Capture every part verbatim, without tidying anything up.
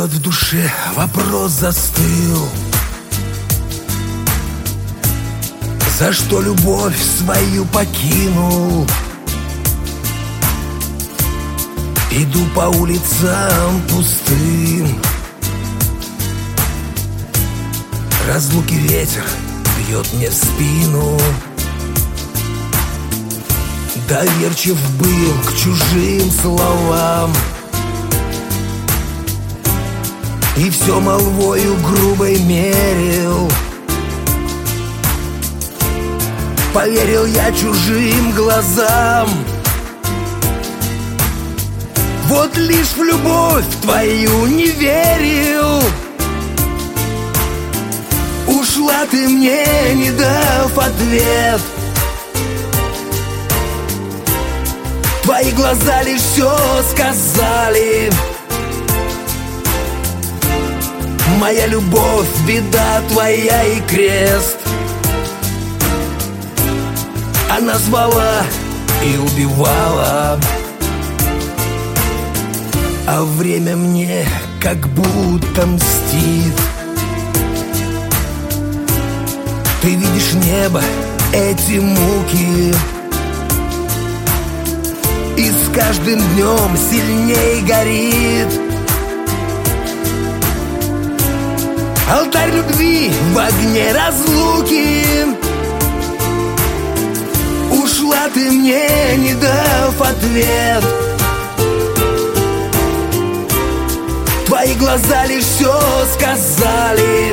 вот в душе вопрос застыл: за что любовь свою покинул? Иду по улицам пустым, разлуки ветер бьет мне в спину. Доверчив был к чужим словам, и все молвою грубой мерил. Поверил я чужим глазам, вот лишь в любовь твою не верил. Ушла ты мне, не дав ответ. Твои глаза лишь все сказали. Моя любовь, беда твоя и крест. Она звала и убивала, а время мне как будто мстит. Ты видишь небо, эти муки, и с каждым днем сильней горит. Алтарь любви в огне разлуки. Ушла ты мне, не дав ответ. Твои глаза лишь все сказали.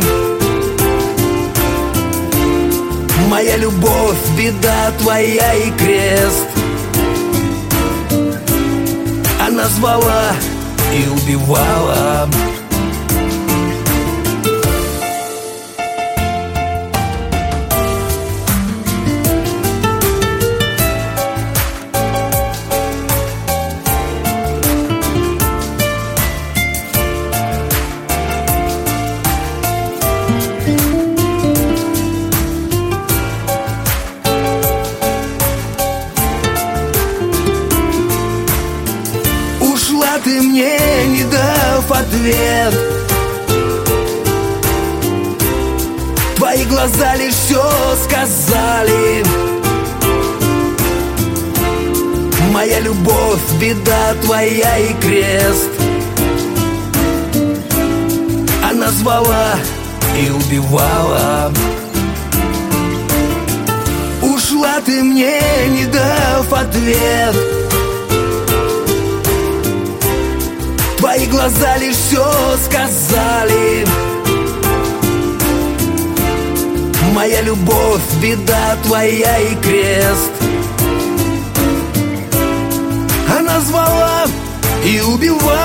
Моя любовь, беда твоя и крест. Она звала и убивала. Ты мне, не дав ответ. Твои глаза лишь все сказали. Моя любовь, беда твоя и крест. Она звала и убивала. Ушла ты мне, не дав ответ. Твои глаза лишь все сказали. Моя любовь, беда твоя и крест. Она звала и убивала.